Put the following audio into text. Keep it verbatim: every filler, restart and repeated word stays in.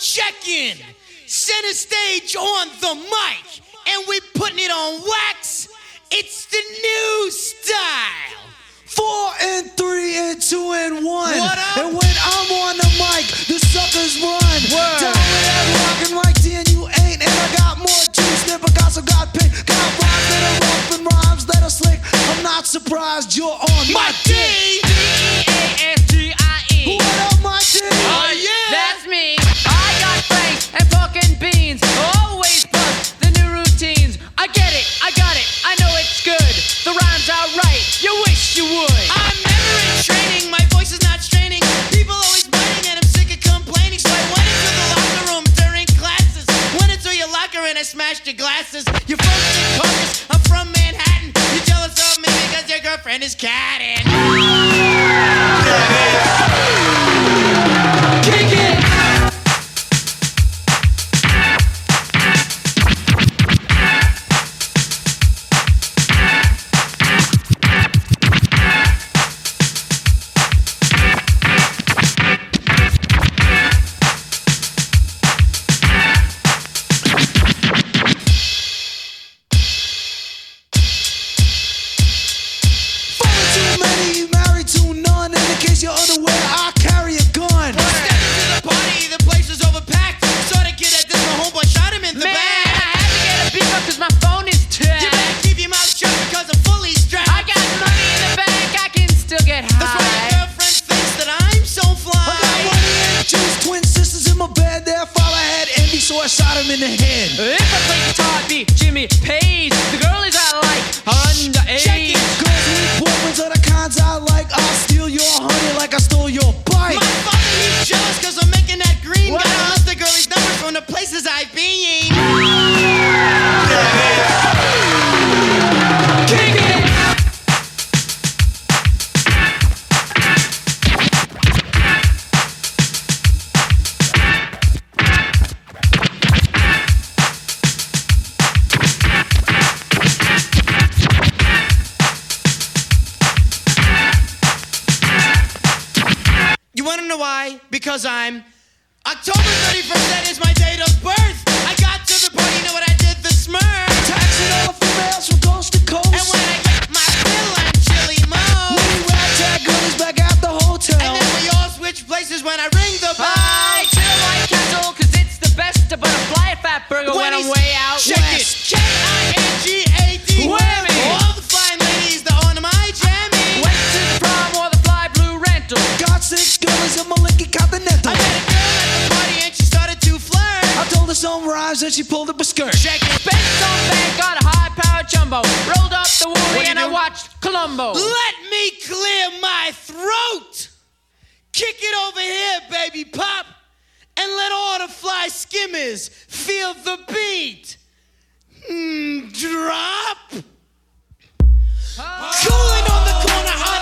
check-in. Center stage on the mic. And we putting it on wax. It's the new style. Four and three and two and one. What up? And when I'm on the mic, the suckers run. Word. Down with that rockin' like D and you ain't. And I got more juice than Picasso got paint. Got rhymes that are rough and rhymes that are slick. I'm not surprised you're on my, My dick. D. D E A S T I E. What up, my D? Oh, yeah. That's me. I got franks and pork and beans. Always plus the new routines. I get it, I got it, I know it's good. The rhymes are right, you wish you would. I'm never in training, my voice is not straining. People always biting and I'm sick of complaining. So I went into the locker room during classes. Went into your locker and I smashed your glasses. You're from Secaucus, I'm from Manhattan. You're jealous of me because your girlfriend is catting. Kick it! You're unaware, I carry a gun. Step into the party, the place was overpacked. Saw the kid at this, my homeboy shot him in the Man, back. I had to get a beef up cause my phone is tapped. You better keep your mouth shut because I'm fully strapped. I got money in the bank, I can still get high. That's why your girlfriend thinks that I'm so fly. I got money and juice, twin sisters in my bed. Their father had envy, so I shot him in the head. If I play guitar, I'd be Jimmy Page. The girlies I like are underage. Check it. Girls with boyfriends are the kinds I like. I'll steal your honey like I stole your bike. My father, he's jealous cause I'm making that green. What? Gotta list the girlies' numbers from the places I've been. Kick it! You wanna know why? Because I'm October thirty-first, that is my date of birth. I got to the party, you know what I did? The smurf. Taxing all females from coast to coast. And when I get my fill, I'm chili mo. We ragtag girlies back at the hotel. And then we all switch places when I ring the bell. I chill White Castle cause it's the best. But a fly a fat burger when, I'm he's- way out Check west. it. K I N G A D. Whammy. All the fine ladies that on my jammy. Went to the prom or the fly blue rental. Got six girlies in my Lincoln Continental. I met a girl at the party and she started to flirt. I told her some rhymes and she pulled up a skirt. Check it. Benz on bank, got a high-powered jumbo. Rolled up the What woolly do you and I do? watched Columbo. Let me clear my throat. Kick it over here, baby pop. And let all the fly skimmers feel the beat. Mm, drop. Cooling on the corner.